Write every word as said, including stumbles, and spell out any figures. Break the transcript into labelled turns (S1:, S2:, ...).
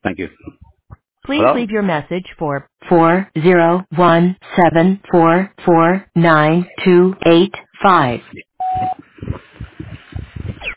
S1: Thank you.
S2: Please
S1: Hello?
S2: leave your message for four zero one seven four four nine two eight five.